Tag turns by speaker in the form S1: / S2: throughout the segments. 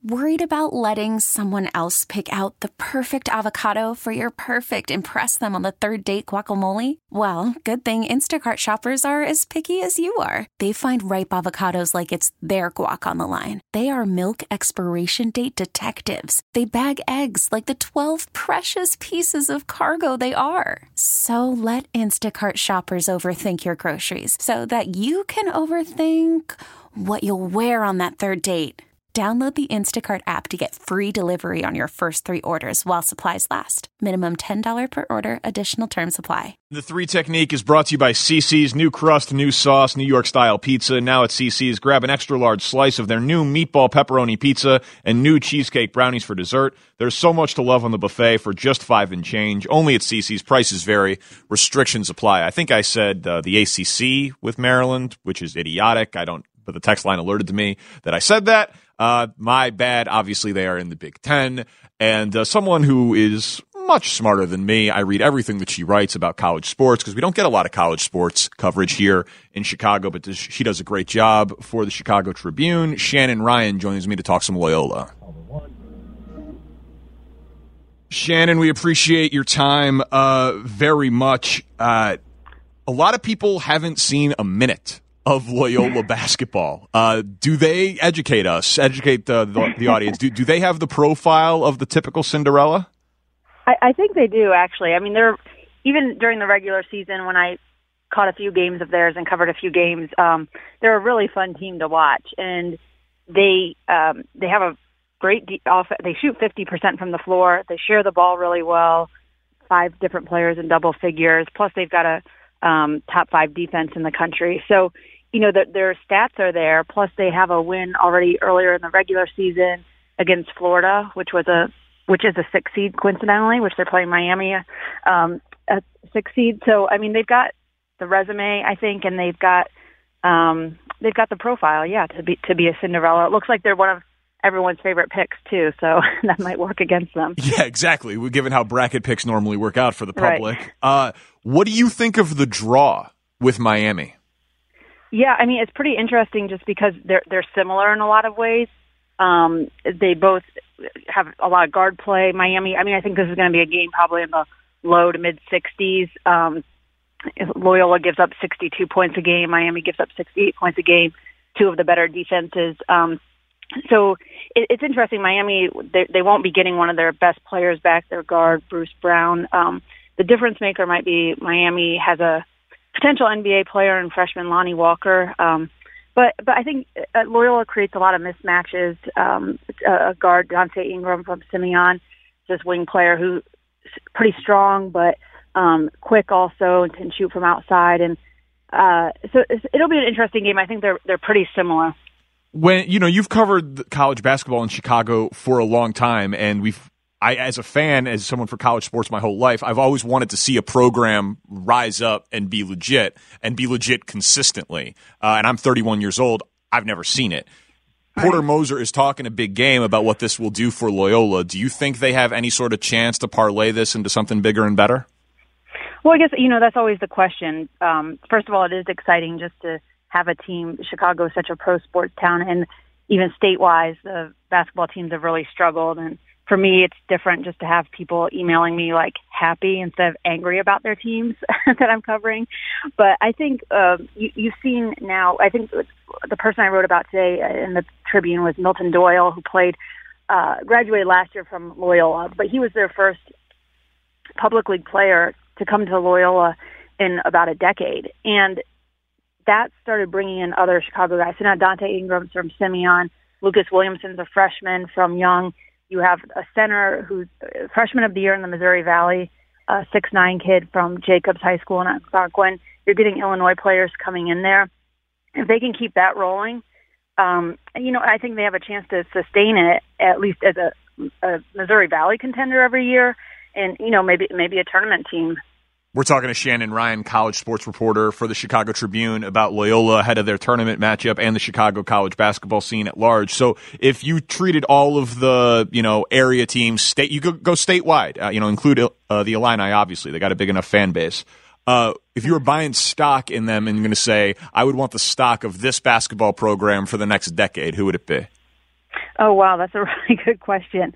S1: Worried about letting someone else pick out the perfect avocado for your perfect impress them on the third date guacamole? Well, good thing Instacart shoppers are as picky as you are. They find ripe avocados like it's their guac on the line. They are milk expiration date detectives. They bag eggs like the 12 precious pieces of cargo they are. So let Instacart shoppers overthink your groceries so that you can overthink what you'll wear on that third date. Download the Instacart app to get free delivery on your first 3 orders while supplies last. Minimum $10 per order. Additional terms apply.
S2: The 3 Technique is brought to you by CiCi's. New crust, new sauce, New York-style pizza. Now at CiCi's, grab an extra-large slice of their new meatball pepperoni pizza and new cheesecake brownies for dessert. There's so much to love on the buffet for just $5 and change. Only at CiCi's. Prices vary. Restrictions apply. I think I said the ACC with Maryland, which is idiotic. But the text line alerted to me that I said that. My bad. Obviously, they are in the Big Ten. And someone who is much smarter than me, I read everything that she writes about college sports because we don't get a lot of college sports coverage here in Chicago, but she does a great job for the Chicago Tribune. Shannon Ryan joins me to talk some Loyola. Shannon, we appreciate your time very much. A lot of people haven't seen a minute of Loyola basketball. Do they educate the audience? Do they have the profile of the typical Cinderella?
S3: I think they do, actually. I mean, they're even during the regular season when I caught a few games of theirs and covered a few games, they're a really fun team to watch. And they have a great they shoot 50% from the floor. They share the ball really well. 5 different players in double figures. Plus, they've got a top 5 defense in the country. So, you know, their stats are there. Plus, they have a win already earlier in the regular season against Florida, which is a 6 seed, coincidentally, which they're playing Miami, a 6 seed. So, I mean, they've got the resume, I think, and they've got the profile, to be a Cinderella. It looks like they're one of everyone's favorite picks, too, so that might work against them.
S2: Yeah, exactly. Given how bracket picks normally work out for the public. Right. What do you think of the draw with Miami?
S3: Yeah, I mean, it's pretty interesting just because they're similar in a lot of ways. They both have a lot of guard play. Miami, I mean, I think this is going to be a game probably in the low to mid-60s. Loyola gives up 62 points a game. Miami gives up 68 points a game, 2 of the better defenses. So it's interesting. Miami, they won't be getting one of their best players back, their guard, Bruce Brown. The difference maker might be Miami has a potential NBA player and freshman Lonnie Walker. But I think Loyola creates a lot of mismatches. A guard, Dante Ingram from Simeon, this wing player who's pretty strong but quick also and can shoot from outside. And so it'll be an interesting game. I think they're pretty similar.
S2: When you've covered college basketball in Chicago for a long time, and I, as a fan, as someone for college sports my whole life, I've always wanted to see a program rise up and be legit consistently. And I'm 31 years old. I've never seen it. Porter Moser is talking a big game about what this will do for Loyola. Do you think they have any sort of chance to parlay this into something bigger and better?
S3: Well, I guess, that's always the question. First of all, it is exciting just to have a team. Chicago is such a pro sports town, and even state-wise, the basketball teams have really struggled. And for me, it's different just to have people emailing me like happy instead of angry about their teams that I'm covering. But I think you've seen now, I think the person I wrote about today in the Tribune was Milton Doyle, who graduated last year from Loyola, but he was their first public league player to come to Loyola in about a decade. And that started bringing in other Chicago guys. So now Dante Ingram's from Simeon, Lucas Williamson's a freshman from Young. You have a center who's freshman of the year in the Missouri Valley, a 6'9" kid from Jacobs High School in Algonquin. You're getting Illinois players coming in there. If they can keep that rolling, I think they have a chance to sustain it, at least as a Missouri Valley contender every year, and, maybe a tournament team.
S2: We're talking to Shannon Ryan, college sports reporter for the Chicago Tribune, about Loyola ahead of their tournament matchup and the Chicago college basketball scene at large. So if you treated all of the, area teams, you could go statewide, include the Illini, obviously. They got a big enough fan base. If you were buying stock in them and going to say, I would want the stock of this basketball program for the next decade, who would it be?
S3: Oh, wow, that's a really good question.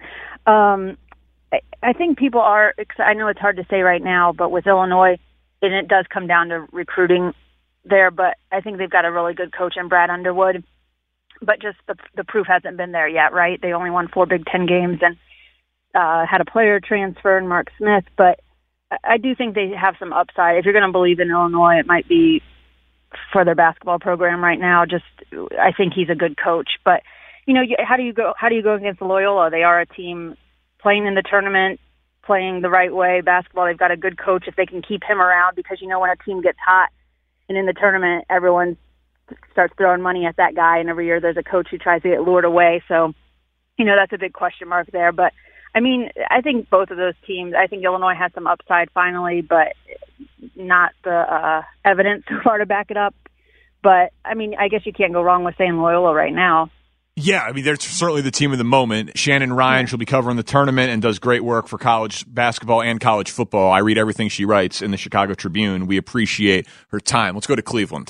S3: I think people are – I know it's hard to say right now, but with Illinois, and it does come down to recruiting there, but I think they've got a really good coach in Brad Underwood. But just the proof hasn't been there yet, right? They only won 4 Big Ten games and had a player transfer in Mark Smith. But I do think they have some upside. If you're going to believe in Illinois, it might be for their basketball program right now. Just I think he's a good coach. But, you know, how do you go against Loyola? They are a team playing in the tournament, playing the right way basketball. They've got a good coach if they can keep him around, because, you know, when a team gets hot and in the tournament, everyone starts throwing money at that guy, and every year there's a coach who tries to get lured away. So, you know, that's a big question mark there. But, I mean, I think both of those teams, I think Illinois has some upside finally, but not the evidence so far to back it up. But, I mean, I guess you can't go wrong with saying Loyola right now.
S2: Yeah, I mean, they're certainly the team of the moment. Shannon Ryan, she'll be covering the tournament and does great work for college basketball and college football. I read everything she writes in the Chicago Tribune. We appreciate her time. Let's go to Cleveland.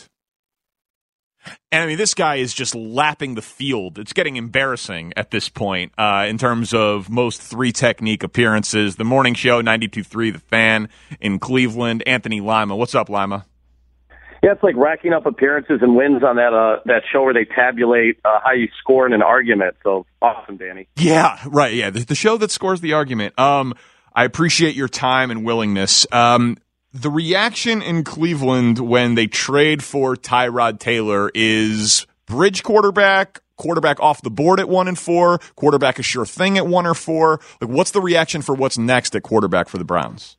S2: And, I mean, this guy is just lapping the field. It's getting embarrassing at this point in terms of most 3-technique appearances. The Morning Show, 92.3, The Fan in Cleveland. Anthony Lima. What's up, Lima?
S4: Yeah, it's like racking up appearances and wins on that show where they tabulate how you score in an argument. So, awesome, Danny.
S2: Yeah, right, yeah. The show that scores the argument. I appreciate your time and willingness. The reaction in Cleveland when they trade for Tyrod Taylor is bridge quarterback off the board at 1-4, quarterback a sure thing at 1 or 4. Like, what's the reaction for what's next at quarterback for the Browns?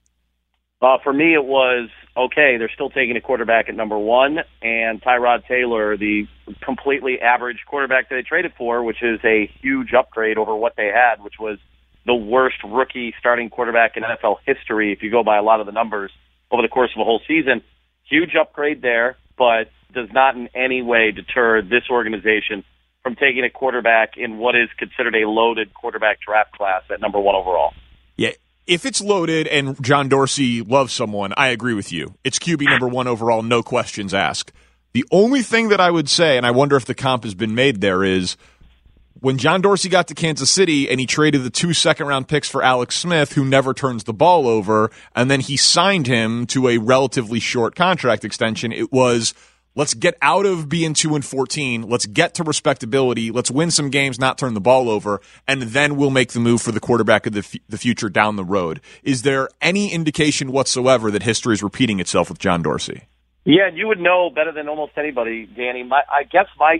S4: For me, it was, okay, they're still taking a quarterback at number 1, and Tyrod Taylor, the completely average quarterback that they traded for, which is a huge upgrade over what they had, which was the worst rookie starting quarterback in NFL history, if you go by a lot of the numbers over the course of a whole season. Huge upgrade there, but does not in any way deter this organization from taking a quarterback in what is considered a loaded quarterback draft class at number 1 overall.
S2: Yeah, if it's loaded and John Dorsey loves someone, I agree with you. It's QB number 1 overall, no questions asked. The only thing that I would say, and I wonder if the comp has been made there, is when John Dorsey got to Kansas City and he traded the 2 second-round picks for Alex Smith, who never turns the ball over, and then he signed him to a relatively short contract extension, it was, let's get out of being 2-14, let's get to respectability, let's win some games, not turn the ball over, and then we'll make the move for the quarterback of the future down the road. Is there any indication whatsoever that history is repeating itself with John Dorsey?
S4: Yeah, you would know better than almost anybody, Danny. I guess my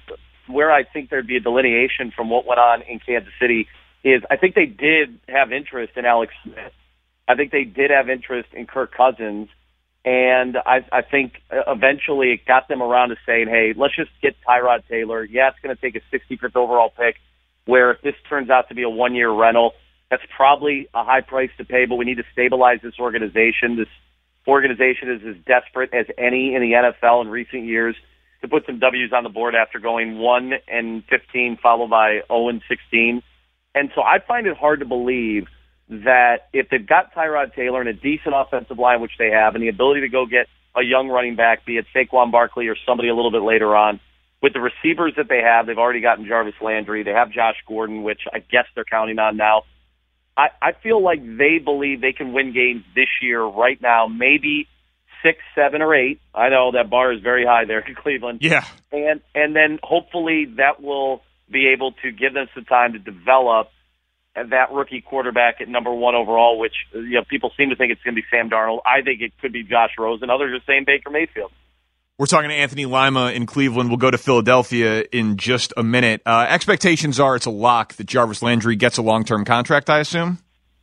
S4: where I think there'd be a delineation from what went on in Kansas City is I think they did have interest in Alex Smith. I think they did have interest in Kirk Cousins. And I think eventually it got them around to saying, hey, let's just get Tyrod Taylor. Yeah, it's going to take a 65th overall pick, where if this turns out to be a 1-year rental, that's probably a high price to pay, but we need to stabilize this organization. This organization is as desperate as any in the NFL in recent years to put some W's on the board after going 1-15 followed by 0-16. And so I find it hard to believe that if they've got Tyrod Taylor and a decent offensive line, which they have, and the ability to go get a young running back, be it Saquon Barkley or somebody a little bit later on, with the receivers that they have, they've already gotten Jarvis Landry. They have Josh Gordon, which I guess they're counting on now. I feel like they believe they can win games this year right now, maybe 6, 7, or 8. I know that bar is very high there in Cleveland.
S2: Yeah.
S4: And then hopefully that will be able to give them some time to develop that rookie quarterback at number 1 overall, which people seem to think it's going to be Sam Darnold. I think it could be Josh Rosen. Others are saying Baker Mayfield.
S2: We're talking to Anthony Lima in Cleveland. We'll go to Philadelphia in just a minute. Expectations are it's a lock that Jarvis Landry gets a long-term contract, I assume?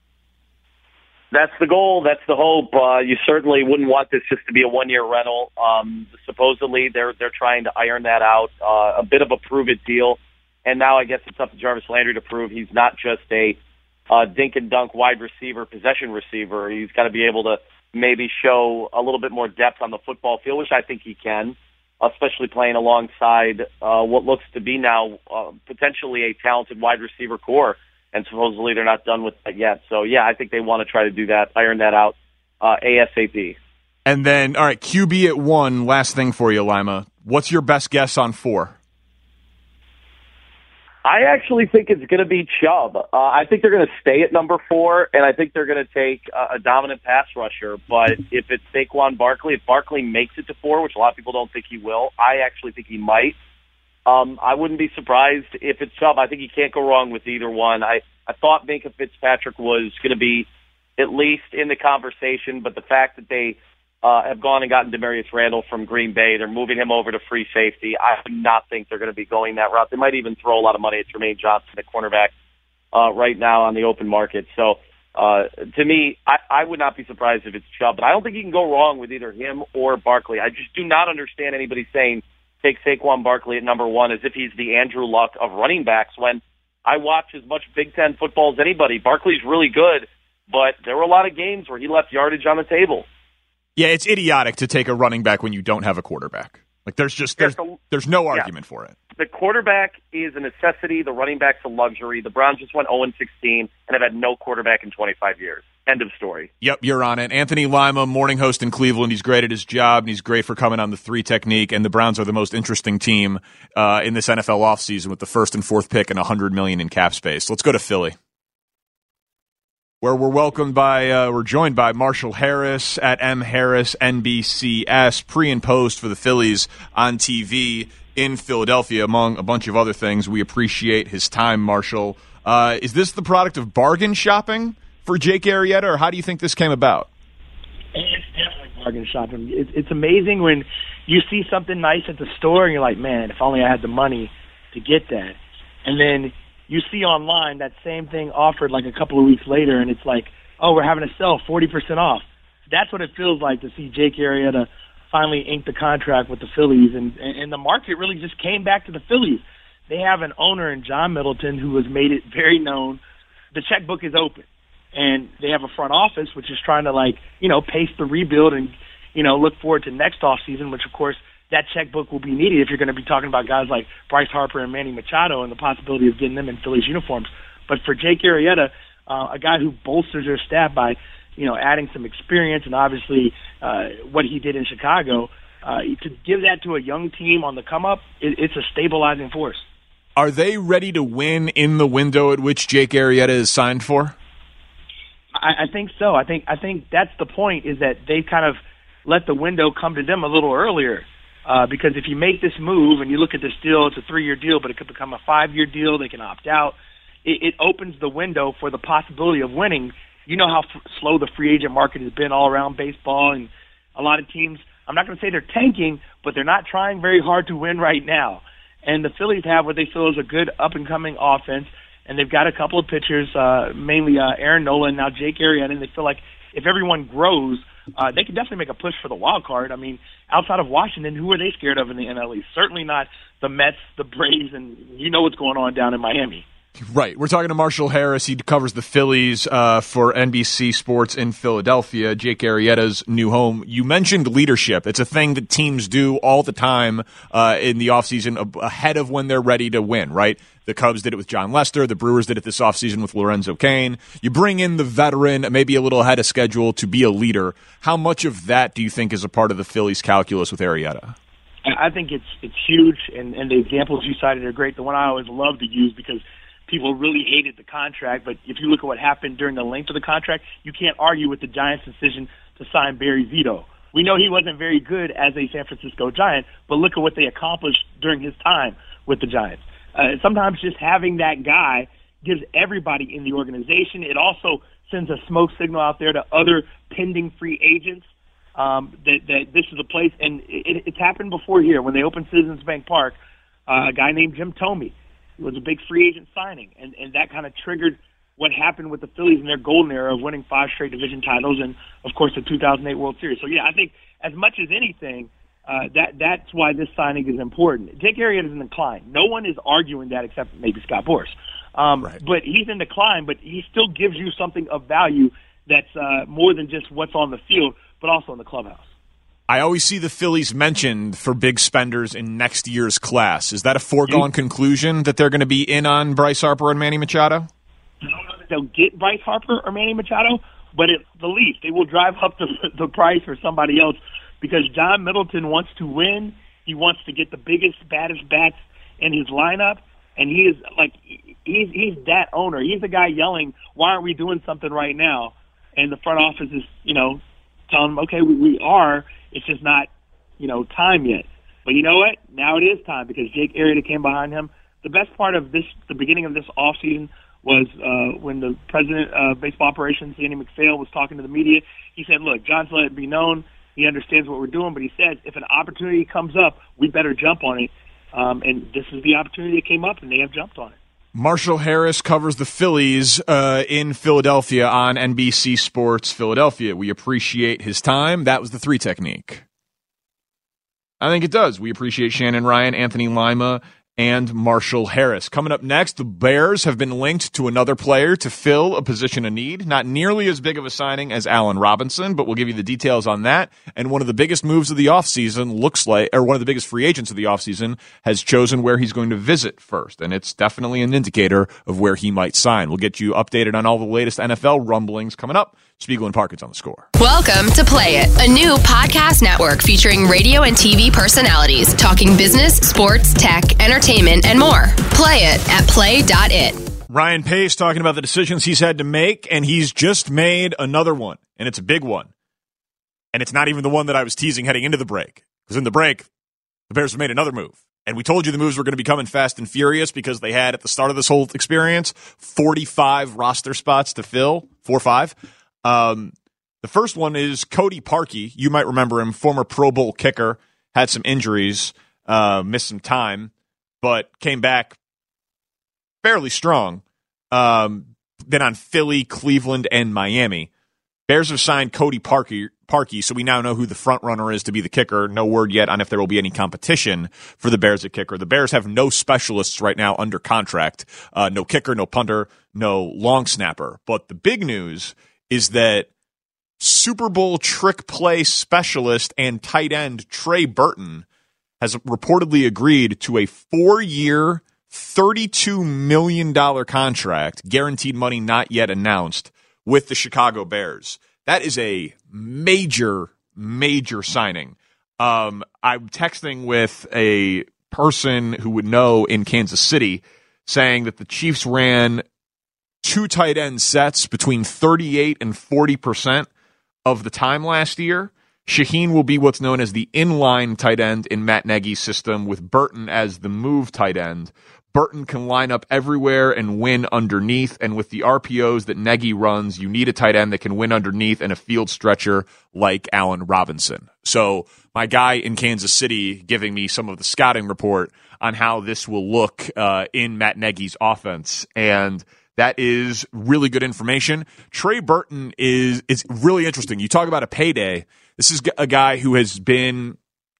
S4: That's the goal. That's the hope. You certainly wouldn't want this just to be a 1-year rental. Supposedly, they're trying to iron that out. A bit of a prove-it deal. And now I guess it's up to Jarvis Landry to prove he's not just a dink and dunk wide receiver, possession receiver. He's got to be able to maybe show a little bit more depth on the football field, which I think he can, especially playing alongside what looks to be now potentially a talented wide receiver core. And supposedly they're not done with that yet. So, yeah, I think they want to try to do that, iron that out ASAP.
S2: And then, all right, QB at 1, last thing for you, Lima. What's your best guess on 4?
S4: I actually think it's going to be Chubb. I think they're going to stay at number 4, and I think they're going to take a dominant pass rusher. But if it's Saquon Barkley, if Barkley makes it to 4, which a lot of people don't think he will, I actually think he might. I wouldn't be surprised if it's Chubb. I think you can't go wrong with either one. I thought Minkah Fitzpatrick was going to be at least in the conversation, but the fact that they have gone and gotten Demarius Randall from Green Bay, they're moving him over to free safety. I do not think they're going to be going that route. They might even throw a lot of money at Jermaine Johnson, the cornerback, right now on the open market. So to me, I would not be surprised if it's Chubb, but I don't think you can go wrong with either him or Barkley. I just do not understand anybody saying take Saquon Barkley at number 1 as if he's the Andrew Luck of running backs when I watch as much Big Ten football as anybody. Barkley's really good, but there were a lot of games where he left yardage on the table.
S2: Yeah, it's idiotic to take a running back when you don't have a quarterback. Like there's no argument for it.
S4: The quarterback is a necessity. The running back's a luxury. The Browns just went 0-16 and have had no quarterback in 25 years. End of story.
S2: Yep, you're on it. Anthony Lima, morning host in Cleveland. He's great at his job, and he's great for coming on the 3 technique. And the Browns are the most interesting team in this NFL offseason with the 1st and 4th pick and $100 million in cap space. Let's go to Philly, where we're joined by Marshall Harris at M Harris NBCS, pre and post for the Phillies on TV in Philadelphia, among a bunch of other things. We appreciate his time, Marshall. Is this the product of bargain shopping for Jake Arrieta, or how do you think this came about?
S5: It's definitely bargain shopping. It's amazing when you see something nice at the store and you're like, man, if only I had the money to get that. And then you see online that same thing offered like a couple of weeks later, and it's like, oh, we're having a sale, 40% off. That's what it feels like to see Jake Arrieta finally ink the contract with the Phillies, and the market really just came back to the Phillies. They have an owner in John Middleton who has made it very known the checkbook is open, and they have a front office which is trying to pace the rebuild and look forward to next offseason, which of course that checkbook will be needed if you're going to be talking about guys like Bryce Harper and Manny Machado and the possibility of getting them in Phillies uniforms. But for Jake Arrieta, a guy who bolsters their staff by adding some experience and obviously what he did in Chicago, to give that to a young team on the come-up, it's a stabilizing force.
S2: Are they ready to win in the window at which Jake Arrieta is signed for?
S5: I think so. I think that's the point, is that they've kind of let the window come to them a little earlier. Because if you make this move and you look at this deal, it's a 3-year deal, but it could become a 5-year deal. They can opt out. It opens the window for the possibility of winning. You know how slow the free agent market has been all around baseball, and a lot of teams, I'm not going to say they're tanking, but they're not trying very hard to win right now. And the Phillies have what they feel is a good up-and-coming offense, and they've got a couple of pitchers, mainly Aaron Nola and now Jake Arrieta, and they feel like if everyone grows, they can definitely make a push for the wild card. I mean, outside of Washington, who are they scared of in the NL East? Certainly not the Mets, the Braves, and you know what's going on down in Miami.
S2: Right. We're talking to Marshall Harris. He covers the Phillies for NBC Sports in Philadelphia, Jake Arrieta's new home. You mentioned leadership. It's a thing that teams do all the time in the offseason ahead of when they're ready to win, right? The Cubs did it with John Lester. The Brewers did it this offseason with Lorenzo Cain. You bring in the veteran, maybe a little ahead of schedule, to be a leader. How much of that do you think is a part of the Phillies' calculus with Arrieta?
S5: I think it's huge, and the examples you cited are great. The one I always love to use, because people really hated the contract, but if you look at what happened during the length of the contract, you can't argue with the Giants' decision to sign Barry Zito. We know he wasn't very good as a San Francisco Giant, but look at what they accomplished during his time with the Giants. Sometimes just having that guy gives everybody in the organization. It also sends a smoke signal out there to other pending free agents that this is a place, and it's happened before here. When they opened Citizens Bank Park, a guy named Jim Thome was a big free agent signing, and that kind of triggered what happened with the Phillies in their golden era of winning 5 straight division titles and, of course, the 2008 World Series. So, yeah, I think as much as anything, that's why this signing is important. Jake Arrieta is in decline. No one is arguing that except maybe Scott Boras. Right. But he's in decline, but he still gives you something of value that's more than just what's on the field, but also in the clubhouse.
S2: I always see the Phillies mentioned for big spenders in next year's class. Is that a foregone conclusion that they're going to be in on Bryce Harper and Manny Machado?
S5: I don't know that they'll get Bryce Harper or Manny Machado, but at the least, they will drive up the price for somebody else, because John Middleton wants to win. He wants to get the biggest, baddest bats in his lineup, And he is like, he's that owner. He's the guy yelling, why aren't we doing something right now? And the front office is, telling him, okay, we are. It's just not, time yet. But you know what? Now it is time because Jake Arrieta came behind him. The best part of the beginning of this offseason was when the president of baseball operations, Andy McPhail, was talking to the media. He said, look, John's let it be known. He understands what we're doing, but he says if an opportunity comes up, we better jump on it. And this is the opportunity that came up, and they have jumped on it.
S2: Marshall Harris covers the Phillies in Philadelphia on NBC Sports Philadelphia. We appreciate his time. That was the 3 technique. I think it does. We appreciate Shannon Ryan, Anthony Lima, and Marshall Harris. Coming up next, the Bears have been linked to another player to fill a position of need. Not nearly as big of a signing as Allen Robinson, but we'll give you the details on that. And one of the biggest moves of the offseason one of the biggest free agents of the offseason has chosen where he's going to visit first. And it's definitely an indicator of where he might sign. We'll get you updated on all the latest NFL rumblings coming up. Spiegel and Parkin's on the Score.
S6: Welcome to Play It, a new podcast network featuring radio and TV personalities talking business, sports, tech, entertainment, and more. Play it at play.it.
S2: Ryan Pace talking about the decisions he's had to make, and he's just made another one, and it's a big one. And it's not even the one that I was teasing heading into the break. Because in the break, the Bears have made another move. And we told you the moves were going to be coming fast and furious because they had, at the start of this whole experience, 45 roster spots to fill, 4 or 5. The first one is Cody Parkey. You might remember him, former Pro Bowl kicker, had some injuries, missed some time, but came back fairly strong. Been on Philly, Cleveland, and Miami. Bears have signed Cody Parkey, so we now know who the front runner is to be the kicker. No word yet on if there will be any competition for the Bears at kicker. The Bears have no specialists right now under contract. No kicker, no punter, no long snapper. But the big news is that Super Bowl trick play specialist and tight end Trey Burton has reportedly agreed to a 4-year, $32 million contract, guaranteed money not yet announced, with the Chicago Bears. That is a major, major signing. I'm texting with a person who would know in Kansas City saying that the Chiefs ran 2 tight end sets between 38 and 40% of the time last year. Shaheen will be what's known as the inline tight end in Matt Nagy's system, with Burton as the move tight end. Burton can line up everywhere and win underneath, and with the RPOs that Nagy runs, you need a tight end that can win underneath and a field stretcher like Allen Robinson. So my guy in Kansas City giving me some of the scouting report on how this will look in Matt Nagy's offense, and that is really good information. Trey Burton is really interesting. You talk about a payday. This is a guy who has been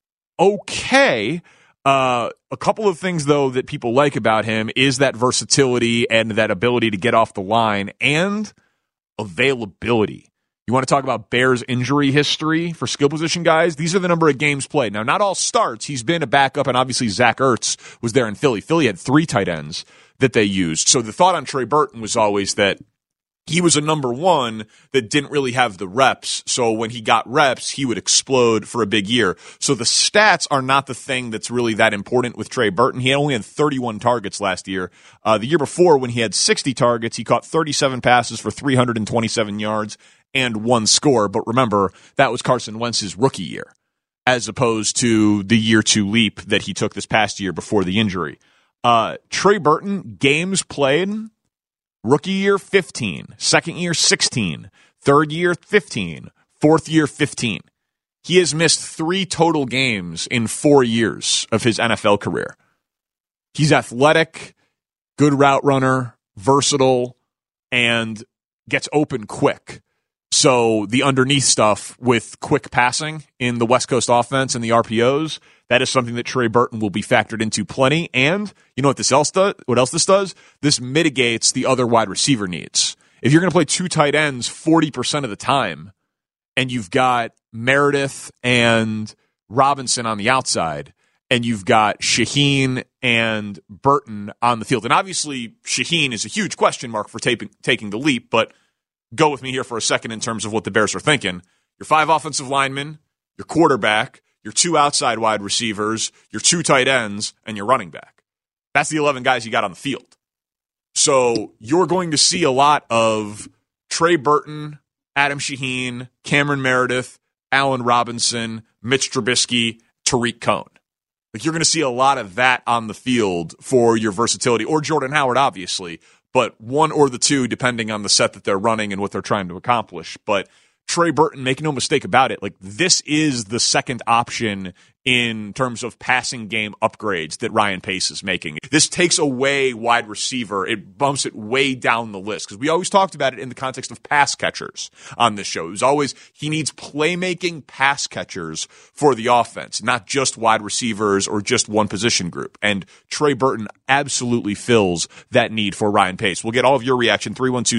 S2: okay. A couple of things, though, that people like about him is that versatility and that ability to get off the line and availability. You want to talk about Bears injury history for skill position guys? These are the number of games played. Now, not all starts. He's been a backup, and obviously Zach Ertz was there in Philly. Philly had 3 tight ends that they used. So the thought on Trey Burton was always that he was a number 1 that didn't really have the reps. So when he got reps, he would explode for a big year. So the stats are not the thing that's really that important with Trey Burton. He only had 31 targets last year. The year before, when he had 60 targets, he caught 37 passes for 327 yards and 1 score. But remember, that was Carson Wentz's rookie year, as opposed to the year 2 leap that he took this past year before the injury. Trey Burton, games played, rookie year 15, second year 16, third year 15, fourth year 15. He has missed 3 total games in 4 years of his NFL career. He's athletic, good route runner, versatile, and gets open quick. So the underneath stuff with quick passing in the West Coast offense and the RPOs, that is something that Trey Burton will be factored into plenty. And you know what what else this does? This mitigates the other wide receiver needs. If you're going to play 2 tight ends 40% of the time, and you've got Meredith and Robinson on the outside, and you've got Shaheen and Burton on the field. And obviously Shaheen is a huge question mark for taking the leap, but go with me here for a second in terms of what the Bears are thinking. Your 5 offensive linemen, your quarterback, your 2 outside wide receivers, your 2 tight ends, and your running back. That's the 11 guys you got on the field. So you're going to see a lot of Trey Burton, Adam Shaheen, Cameron Meredith, Allen Robinson, Mitch Trubisky, Tariq Cohen. Like, you're going to see a lot of that on the field for your versatility, or Jordan Howard, obviously, but one or the two, depending on the set that they're running and what they're trying to accomplish. But Trey Burton, make no mistake about it, like, this is the second option in terms of passing game upgrades that Ryan Pace is making. This takes away wide receiver. It bumps it way down the list, because we always talked about it in the context of pass catchers on this show. It was always, he needs playmaking pass catchers for the offense, not just wide receivers or just one position group. And Trey Burton absolutely fills that need for Ryan Pace. We'll get all of your reaction,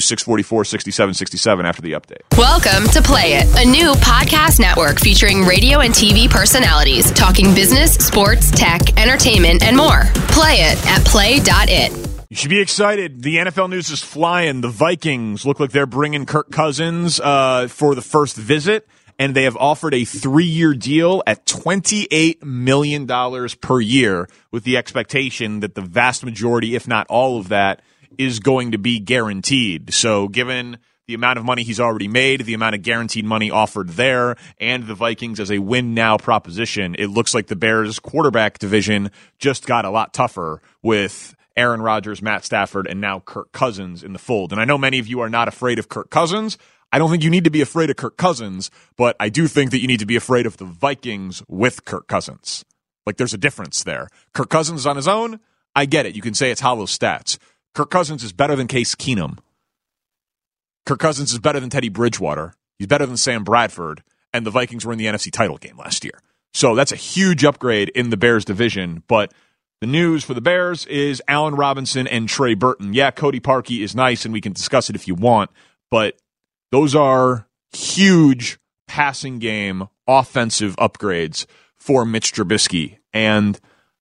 S2: 312-644-6767 after the update.
S6: Welcome to Play It, a new podcast network featuring radio and TV personalities talking business, sports, tech, entertainment, and more. Play it at play.it.
S2: You should be excited. The NFL news is flying. The Vikings look like they're bringing Kirk Cousins for the first visit, and they have offered a 3-year deal at $28 million per year, with the expectation that the vast majority, if not all of that, is going to be guaranteed. So given the amount of money he's already made, the amount of guaranteed money offered there, and the Vikings as a win-now proposition, it looks like the Bears' quarterback division just got a lot tougher with Aaron Rodgers, Matt Stafford, and now Kirk Cousins in the fold. And I know many of you are not afraid of Kirk Cousins. I don't think you need to be afraid of Kirk Cousins, but I do think that you need to be afraid of the Vikings with Kirk Cousins. Like, there's a difference there. Kirk Cousins on his own, I get it. You can say it's hollow stats. Kirk Cousins is better than Case Keenum. Kirk Cousins is better than Teddy Bridgewater. He's better than Sam Bradford. And the Vikings were in the NFC title game last year. So that's a huge upgrade in the Bears division. But the news for the Bears is Allen Robinson and Trey Burton. Yeah, Cody Parkey is nice, and we can discuss it if you want. But those are huge passing game offensive upgrades for Mitch Trubisky. And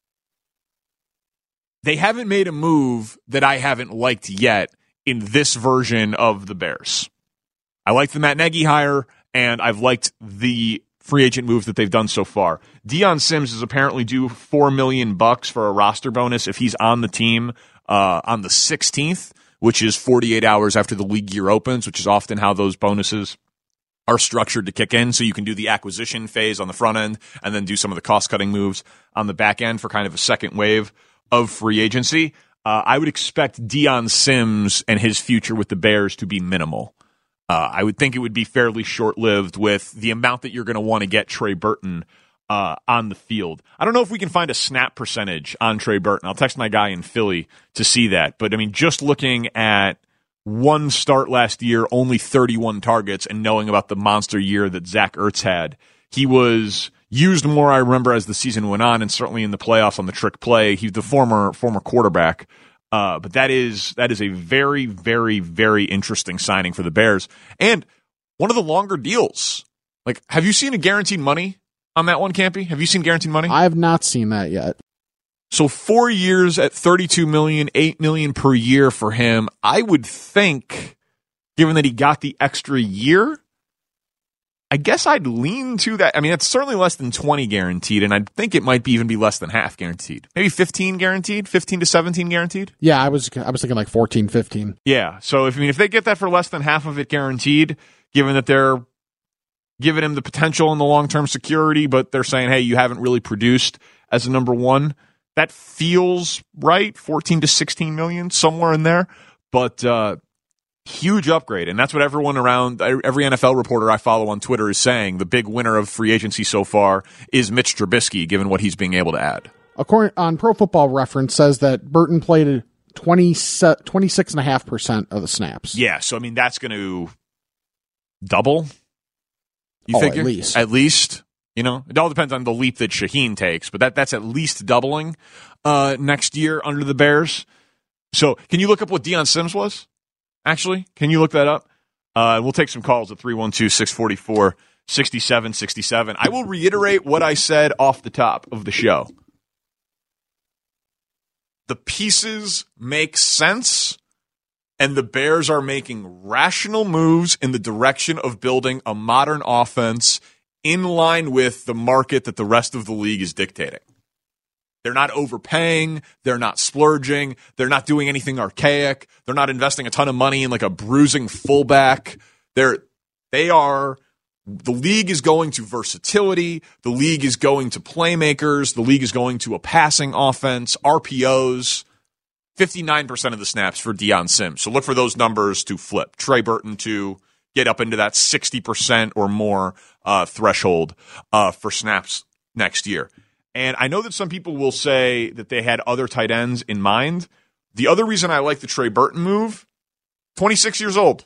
S2: they haven't made a move that I haven't liked yet in this version of the Bears. I like the Matt Nagy hire, and I've liked the free agent moves that they've done so far. Deion Sims is apparently due $4 million for a roster bonus if he's on the team on the 16th, which is 48 hours after the league year opens, which is often how those bonuses are structured to kick in. So you can do the acquisition phase on the front end and then do some of the cost-cutting moves on the back end for kind of a second wave of free agency. I would expect Deion Sims and his future with the Bears to be minimal. I would think it would be fairly short-lived with the amount that you're going to want to get Trey Burton on the field. I don't know if we can find a snap percentage on Trey Burton. I'll text my guy in Philly to see that. But, I mean, just looking at one start last year, only 31 targets, and knowing about the monster year that Zach Ertz had, he was used more, I remember, as the season went on, and certainly in the playoffs on the trick play. He's the former quarterback. But that is a very, very, very interesting signing for the Bears. And one of the longer deals. Like, have you seen a guaranteed money on that one, Campy? Have you seen guaranteed money?
S7: I have not seen that yet.
S2: So 4 years at $32 million, $8 million per year for him. I would think, given that he got the extra year, I guess I'd lean to that. I mean, it's certainly less than 20 guaranteed, and I think it might even be less than half guaranteed. Maybe 15 guaranteed, 15 to 17 guaranteed.
S7: Yeah, I was thinking like 14, 15.
S2: Yeah, so if they get that for less than half of it guaranteed, given that they're giving him the potential and the long-term security, but they're saying, hey, you haven't really produced as a number one, that feels right, 14 to 16 million, somewhere in there. But huge upgrade, and that's what everyone around, every NFL reporter I follow on Twitter is saying. The big winner of free agency so far is Mitch Trubisky, given what he's being able to add.
S7: According on Pro Football Reference, says that Burton played 26.5% of the snaps.
S2: Yeah, so I mean that's going to double. You figure
S7: at least.
S2: You know, it all depends on the leap that Shaheen takes, but that's at least doubling next year under the Bears. So, can you look up what Deion Sims was? Actually, can you look that up? We'll take some calls at 312-644-6767. I will reiterate what I said off the top of the show. The pieces make sense, and the Bears are making rational moves in the direction of building a modern offense in line with the market that the rest of the league is dictating. They're not overpaying. They're not splurging. They're not doing anything archaic. They're not investing a ton of money in like a bruising fullback. The league is going to versatility. The league is going to playmakers. The league is going to a passing offense, RPOs. 59% of the snaps for Deion Sims. So look for those numbers to flip. Trey Burton to get up into that 60% or more threshold for snaps next year. And I know that some people will say that they had other tight ends in mind. The other reason I like the Trey Burton move, 26 years old.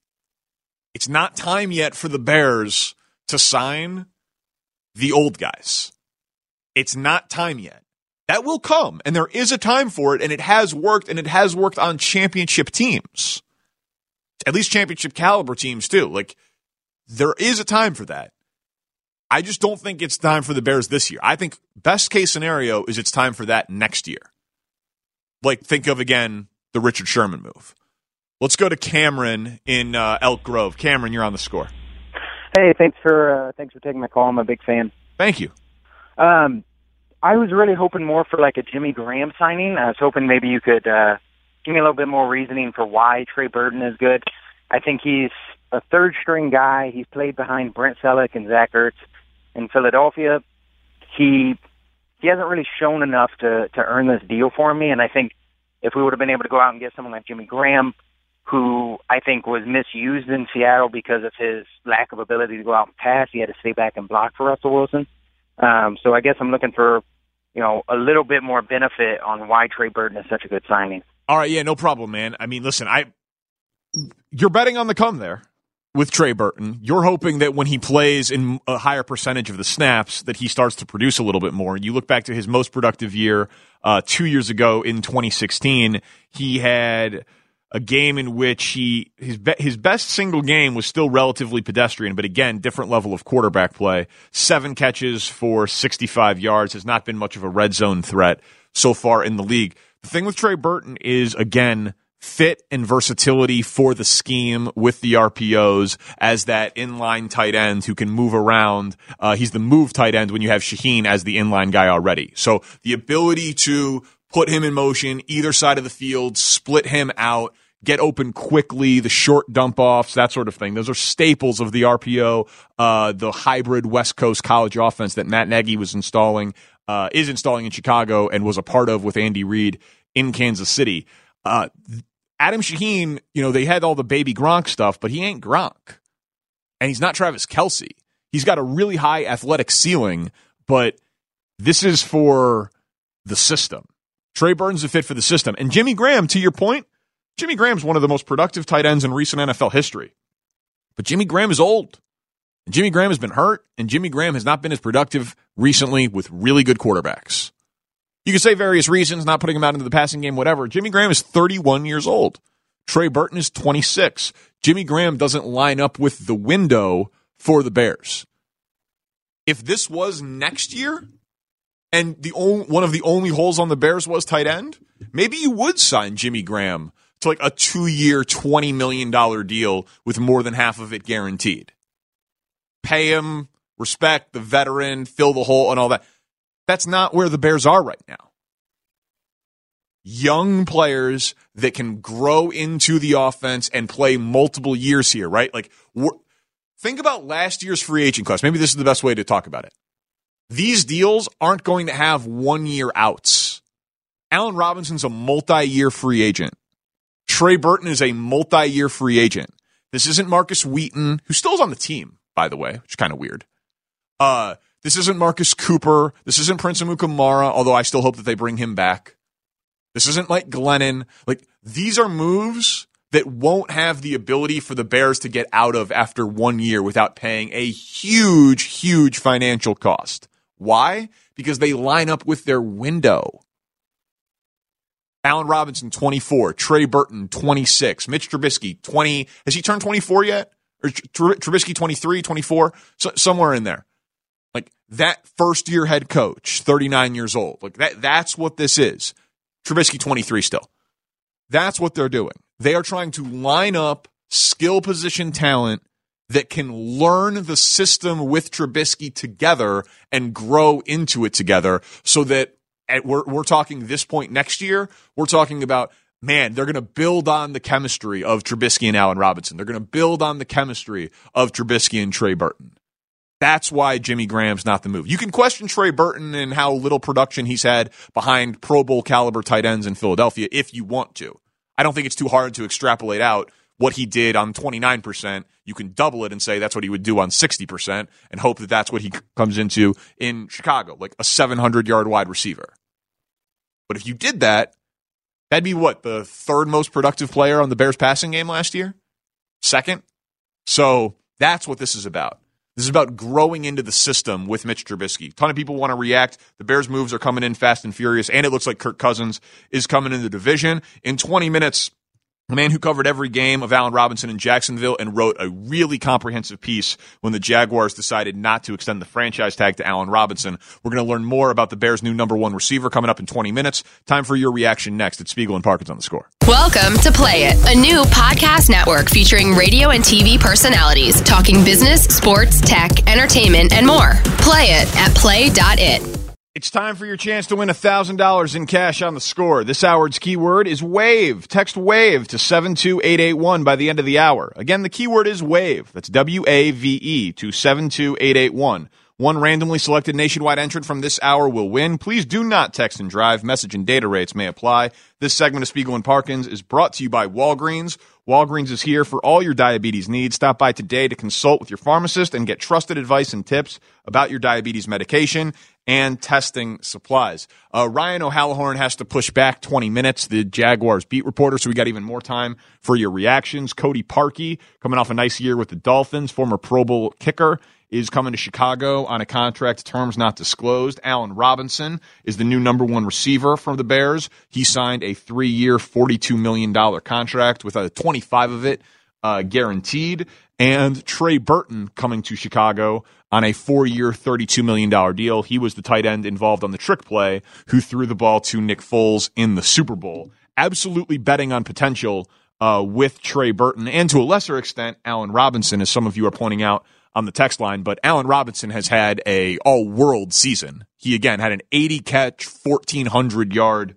S2: It's not time yet for the Bears to sign the old guys. It's not time yet. That will come, and there is a time for it, and it has worked, and it has worked on championship teams. At least championship caliber teams, too. Like, there is a time for that. I just don't think it's time for the Bears this year. I think best case scenario is it's time for that next year. Like, think of, again, the Richard Sherman move. Let's go to Cameron in Elk Grove. Cameron, you're on the score.
S8: Hey, thanks for taking my call. I'm a big fan.
S2: Thank you.
S8: I was really hoping more for like a Jimmy Graham signing. I was hoping maybe you could give me a little bit more reasoning for why Trey Burton is good. I think he's a third-string guy. He's played behind Brent Selleck and Zach Ertz in Philadelphia. He hasn't really shown enough to earn this deal for me, and I think if we would have been able to go out and get someone like Jimmy Graham, who I think was misused in Seattle because of his lack of ability to go out and pass, he had to stay back and block for Russell Wilson. So I guess I'm looking for, a little bit more benefit on why Trey Burton is such a good signing.
S2: All right, yeah, no problem, man. I mean, listen, you're betting on the come there with Trey Burton. You're hoping that when he plays in a higher percentage of the snaps that he starts to produce a little bit more. You look back to his most productive year 2 years ago in 2016. He had a game in which his best single game was still relatively pedestrian, but again, different level of quarterback play. 7 catches for 65 yards, has not been much of a red zone threat so far in the league. The thing with Trey Burton is, again, fit and versatility for the scheme with the RPOs as that inline tight end who can move around. He's the move tight end when you have Shaheen as the inline guy already. So the ability to put him in motion either side of the field, split him out, get open quickly, the short dump offs, that sort of thing. Those are staples of the RPO, the hybrid West Coast college offense that Matt Nagy was is installing in Chicago and was a part of with Andy Reid in Kansas City. Adam Shaheen, they had all the baby Gronk stuff, but he ain't Gronk. And he's not Travis Kelce. He's got a really high athletic ceiling, but this is for the system. Trey Burton's a fit for the system. And Jimmy Graham, to your point, Jimmy Graham's one of the most productive tight ends in recent NFL history. But Jimmy Graham is old. And Jimmy Graham has been hurt, and Jimmy Graham has not been as productive recently with really good quarterbacks. You can say various reasons, not putting him out into the passing game, whatever. Jimmy Graham is 31 years old. Trey Burton is 26. Jimmy Graham doesn't line up with the window for the Bears. If this was next year, and one of the only holes on the Bears was tight end, maybe you would sign Jimmy Graham to like a 2-year, $20 million deal with more than half of it guaranteed. Pay him, respect the veteran, fill the hole, and all that. That's not where the Bears are right now. Young players that can grow into the offense and play multiple years here, right? Like, think about last year's free agent class. Maybe this is the best way to talk about it. These deals aren't going to have 1-year outs. Allen Robinson's a multi-year free agent. Trey Burton is a multi-year free agent. This isn't Marcus Wheaton, who still is on the team, by the way, which is kind of weird. This isn't Marcus Cooper. This isn't Prince Amukamara, although I still hope that they bring him back. This isn't like Glennon. Like, these are moves that won't have the ability for the Bears to get out of after 1 year without paying a huge, huge financial cost. Why? Because they line up with their window. Allen Robinson, 24. Trey Burton, 26. Mitch Trubisky, 20. Has he turned 24 yet? Or Trubisky, 23, 24? So, somewhere in there. Like, that first-year head coach, 39 years old. Like, that's what this is. Trubisky, 23 still. That's what they're doing. They are trying to line up skill position talent that can learn the system with Trubisky together and grow into it together so that we're talking this point next year, we're talking about, man, they're going to build on the chemistry of Trubisky and Allen Robinson. They're going to build on the chemistry of Trubisky and Trey Burton. That's why Jimmy Graham's not the move. You can question Trey Burton and how little production he's had behind Pro Bowl caliber tight ends in Philadelphia if you want to. I don't think it's too hard to extrapolate out what he did on 29%. You can double it and say that's what he would do on 60% and hope that that's what he comes into in Chicago, like a 700-yard wide receiver. But if you did that, that'd be what, the third most productive player on the Bears passing game last year? Second? So that's what this is about. This is about growing into the system with Mitch Trubisky. A ton of people want to react. The Bears' moves are coming in fast and furious, and it looks like Kirk Cousins is coming in the division. In 20 minutes, the man who covered every game of Allen Robinson in Jacksonville and wrote a really comprehensive piece when the Jaguars decided not to extend the franchise tag to Allen Robinson. We're going to learn more about the Bears' new number one receiver coming up in 20 minutes. Time for your reaction next. It's Spiegel and Parkins on The Score.
S6: Welcome to Play It, a new podcast network featuring radio and TV personalities talking business, sports, tech, entertainment, and more. Play it at play.it.
S2: It's time for your chance to win $1,000 in cash on The Score. This hour's keyword is WAVE. Text WAVE to 72881 by the end of the hour. Again, the keyword is WAVE. That's WAVE to 72881. One randomly selected nationwide entrant from this hour will win. Please do not text and drive. Message and data rates may apply. This segment of Spiegel and Parkins is brought to you by Walgreens. Walgreens is here for all your diabetes needs. Stop by today to consult with your pharmacist and get trusted advice and tips about your diabetes medication and testing supplies. Ryan O'Halloran has to push back 20 minutes, the Jaguars beat reporter, so we got even more time for your reactions. Cody Parkey, coming off a nice year with the Dolphins, former Pro Bowl kicker, is coming to Chicago on a contract, terms not disclosed. Allen Robinson is the new number one receiver from the Bears. He signed a 3-year, $42 million contract with a 25 of it guaranteed. And Trey Burton coming to Chicago on a 4-year, $32 million deal. He was the tight end involved on the trick play who threw the ball to Nick Foles in the Super Bowl. Absolutely betting on potential with Trey Burton and to a lesser extent, Allen Robinson, as some of you are pointing out on the text line. But Allen Robinson has had a all-world season. He, again, had an 80-catch, 1,400-yard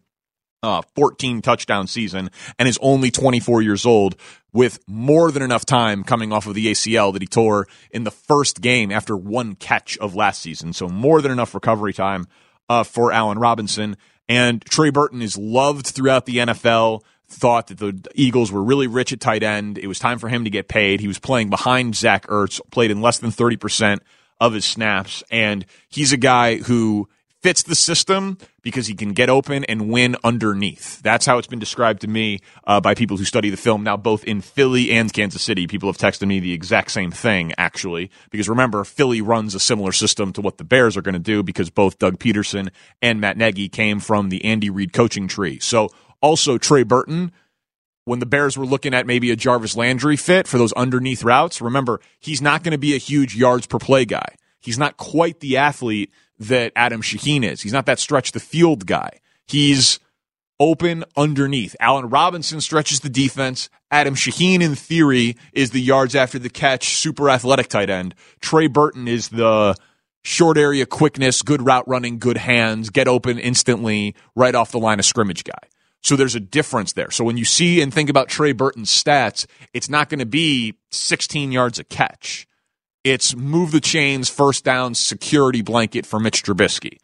S2: 14-touchdown season and is only 24 years old with more than enough time coming off of the ACL that he tore in the first game after one catch of last season. So more than enough recovery time for Allen Robinson. And Trey Burton is loved throughout the NFL, thought that the Eagles were really rich at tight end. It was time for him to get paid. He was playing behind Zach Ertz, played in less than 30% of his snaps, and he's a guy who fits the system because he can get open and win underneath. That's how it's been described to me by people who study the film now, both in Philly and Kansas City. People have texted me the exact same thing, actually, because remember, Philly runs a similar system to what the Bears are going to do because both Doug Peterson and Matt Nagy came from the Andy Reid coaching tree. So also Trey Burton, when the Bears were looking at maybe a Jarvis Landry fit for those underneath routes, remember, he's not going to be a huge yards per play guy. He's not quite the athlete that Adam Shaheen is. He's not that stretch the field guy. He's open underneath. Allen Robinson stretches the defense. Adam Shaheen, in theory, is the yards after the catch, super athletic tight end. Trey Burton is the short area quickness, good route running, good hands, get open instantly, right off the line of scrimmage guy. So there's a difference there. So when you see and think about Trey Burton's stats, it's not going to be 16 yards a catch. It's move the chains, first down, security blanket for Mitch Trubisky.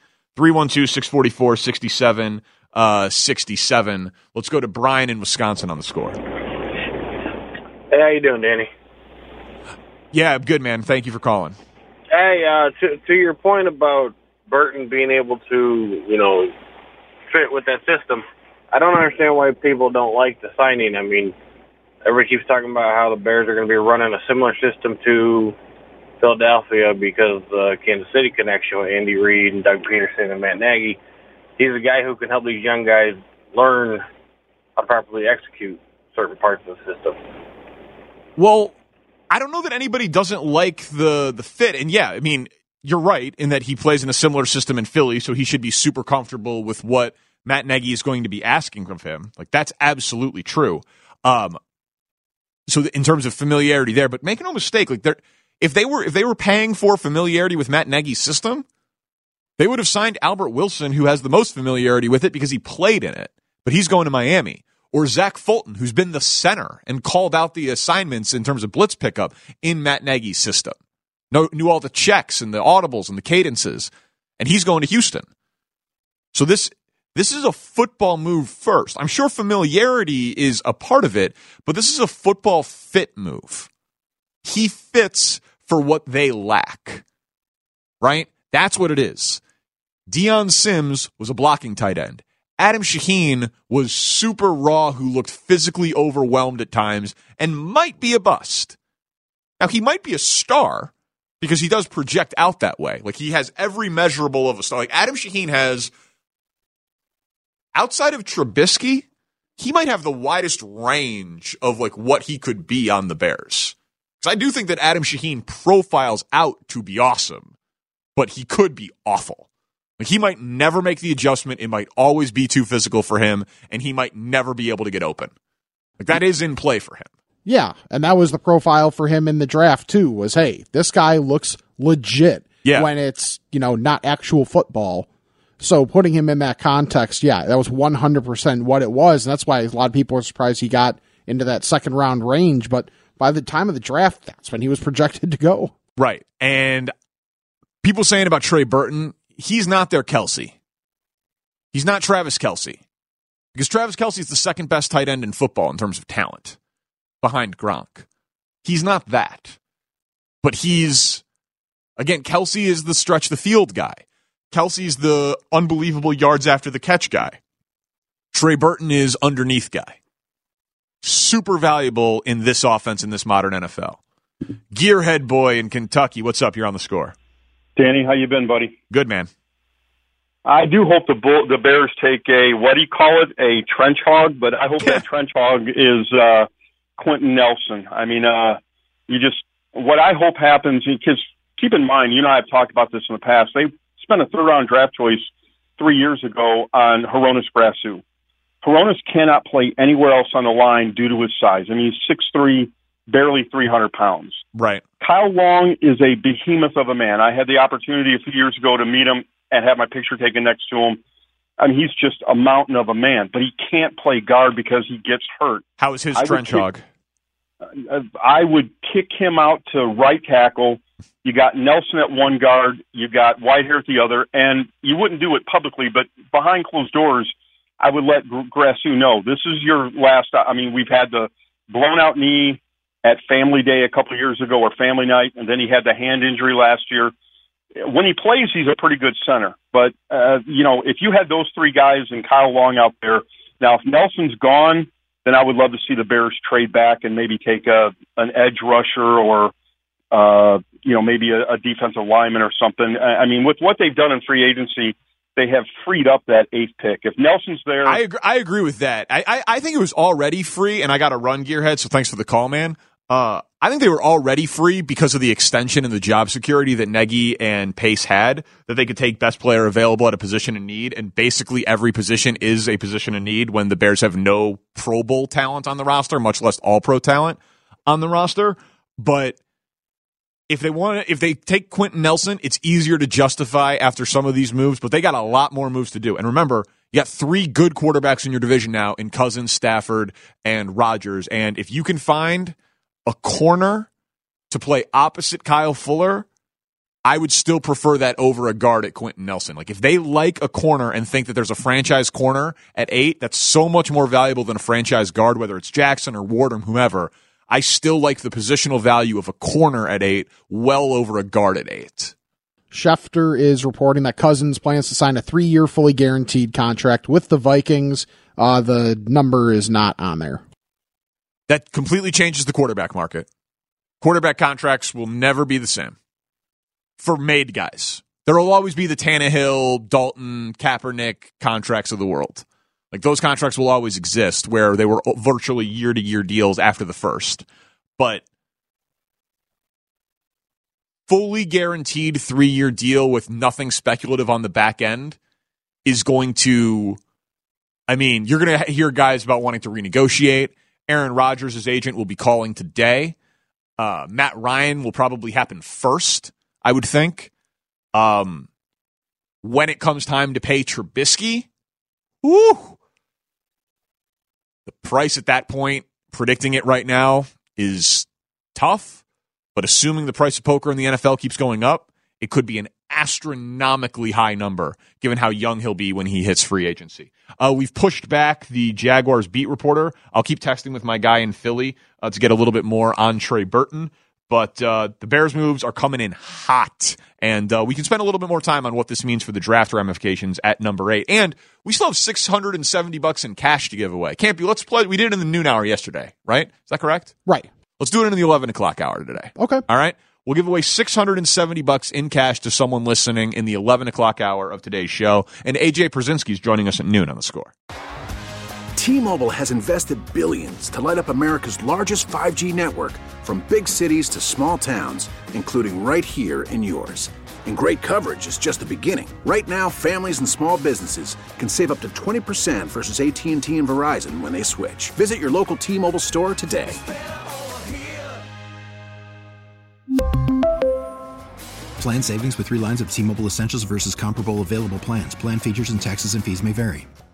S2: 312-644-6767. Let's go to Brian in Wisconsin on The Score.
S9: Hey, how you doing, Danny?
S2: Yeah, I'm good, man. Thank you for calling.
S9: Hey, to your point about Burton being able to, fit with that system, I don't understand why people don't like the signing. I mean, everybody keeps talking about how the Bears are going to be running a similar system to Philadelphia because the Kansas City connection with Andy Reid and Doug Peterson and Matt Nagy. He's a guy who can help these young guys learn how to properly execute certain parts of the system.
S2: Well, I don't know that anybody doesn't like the fit. And yeah, I mean, you're right in that he plays in a similar system in Philly, so he should be super comfortable with what Matt Nagy is going to be asking of him. Like, that's absolutely true. So in terms of familiarity there, but make no mistake, like if they were paying for familiarity with Matt Nagy's system, They would have signed Albert Wilson, who has the most familiarity with it because he played in it, but he's going to Miami. Or Zach Fulton, who's been the center and called out the assignments in terms of blitz pickup in Matt Nagy's system. Knew all the checks and the audibles and the cadences, and he's going to Houston. So this is a football move first. I'm sure familiarity is a part of it, but this is a football fit move. He fits for what they lack, right? That's what it is. Deion Sims was a blocking tight end. Adam Shaheen was super raw, who looked physically overwhelmed at times and might be a bust. Now, he might be a star because he does project out that way. Like, he has every measurable of a star. Like, Adam Shaheen has, outside of Trubisky, he might have the widest range of, like, what he could be on the Bears. Because I do think that Adam Shaheen profiles out to be awesome, but he could be awful. Like, he might never make the adjustment. It might always be too physical for him, and he might never be able to get open. Like, that is in play for him.
S7: Yeah, and that was the profile for him in the draft, too, was, hey, this guy looks legit when it's, not actual football. So putting him in that context, yeah, that was 100% what it was, and that's why a lot of people are surprised he got into that second-round range, but by the time of the draft, that's when he was projected to go.
S2: Right, and people saying about Trey Burton, he's not their Kelce. He's not Travis Kelce. Because Travis Kelce is the second best tight end in football in terms of talent, behind Gronk. He's not that. But he's, again, Kelce is the stretch the field guy. Kelce's the unbelievable yards after the catch guy. Trey Burton is underneath guy. Super valuable in this offense in this modern NFL. Gearhead Boy in Kentucky, what's up? You're on the Score.
S10: Danny, how you been, buddy?
S2: Good, man.
S10: I do hope the Bears take a, what do you call it, a trench hog, but I hope that trench hog is Quentin Nelson. I mean, what I hope happens, because keep in mind, I've talked about this in the past, they spent a third-round draft choice 3 years ago on Hronis Grasu. Hronis cannot play anywhere else on the line due to his size. I mean, he's 6'3", barely 300 pounds.
S2: Right.
S10: Kyle Long is a behemoth of a man. I had the opportunity a few years ago to meet him and have my picture taken next to him. I mean, he's just a mountain of a man, but he can't play guard because he gets hurt.
S2: How is his trench hog?
S10: I would kick him out to right tackle. You got Nelson at one guard. You got Whitehair at the other. And you wouldn't do it publicly, but behind closed doors, I would let Grasu know, this is your last. I mean, we've had the blown out knee at Family Day a couple of years ago, or Family Night, and then he had the hand injury last year. When he plays, he's a pretty good center. But, if you had those three guys and Kyle Long out there, now if Nelson's gone, then I would love to see the Bears trade back and maybe take an edge rusher or, maybe a defensive lineman or something. I mean, with what they've done in free agency, they have freed up that 8th pick. If Nelson's there...
S2: I agree with that. I think it was already free, and I got a run, Gearhead, so thanks for the call, man. I think they were already free because of the extension and the job security that Nagy and Pace had, that they could take best player available at a position in need, and basically every position is a position in need when the Bears have no Pro Bowl talent on the roster, much less all-pro talent on the roster. But if they take Quentin Nelson, it's easier to justify after some of these moves, but they got a lot more moves to do. And remember, you got 3 good quarterbacks in your division now in Cousins, Stafford, and Rodgers. And if you can find a corner to play opposite Kyle Fuller, I would still prefer that over a guard at Quentin Nelson. Like, if they like a corner and think that there's a franchise corner at 8, that's so much more valuable than a franchise guard, whether it's Jackson or Ward or whomever. I still like the positional value of a corner at 8 well over a guard at 8.
S7: Schefter is reporting that Cousins plans to sign a 3-year fully guaranteed contract with the Vikings. The number is not on there.
S2: That completely changes the quarterback market. Quarterback contracts will never be the same for made guys. There will always be the Tannehill, Dalton, Kaepernick contracts of the world. Like, those contracts will always exist where they were virtually year-to-year deals after the first. But fully guaranteed 3-year deal with nothing speculative on the back end is going to, you're going to hear guys about wanting to renegotiate. Aaron Rodgers' agent will be calling today. Matt Ryan will probably happen first, I would think. when it comes time to pay Trubisky, woo, the price at that point, predicting it right now, is tough. But assuming the price of poker in the NFL keeps going up, it could be an astronomically high number, given how young he'll be when he hits free agency. We've pushed back the Jaguars beat reporter. I'll keep texting with my guy in Philly to get a little bit more on Trey Burton. But the Bears moves are coming in hot, and we can spend a little bit more time on what this means for the draft ramifications at number 8. And we still have $670 in cash to give away. Can't be. Let's play. We did it in the noon hour yesterday, right? Is that correct?
S7: Right.
S2: Let's do it in the 11 o'clock hour today.
S7: Okay.
S2: All right. We'll give away $670 in cash to someone listening in the 11 o'clock hour of today's show. And AJ Przinsky is joining us at noon on The Score.
S11: T-Mobile has invested billions to light up America's largest 5G network, from big cities to small towns, including right here in yours. And great coverage is just the beginning. Right now, families and small businesses can save up to 20% versus AT&T and Verizon when they switch. Visit your local T-Mobile store today.
S12: Plan savings with 3 lines of T-Mobile Essentials versus comparable available plans. Plan features and taxes and fees may vary.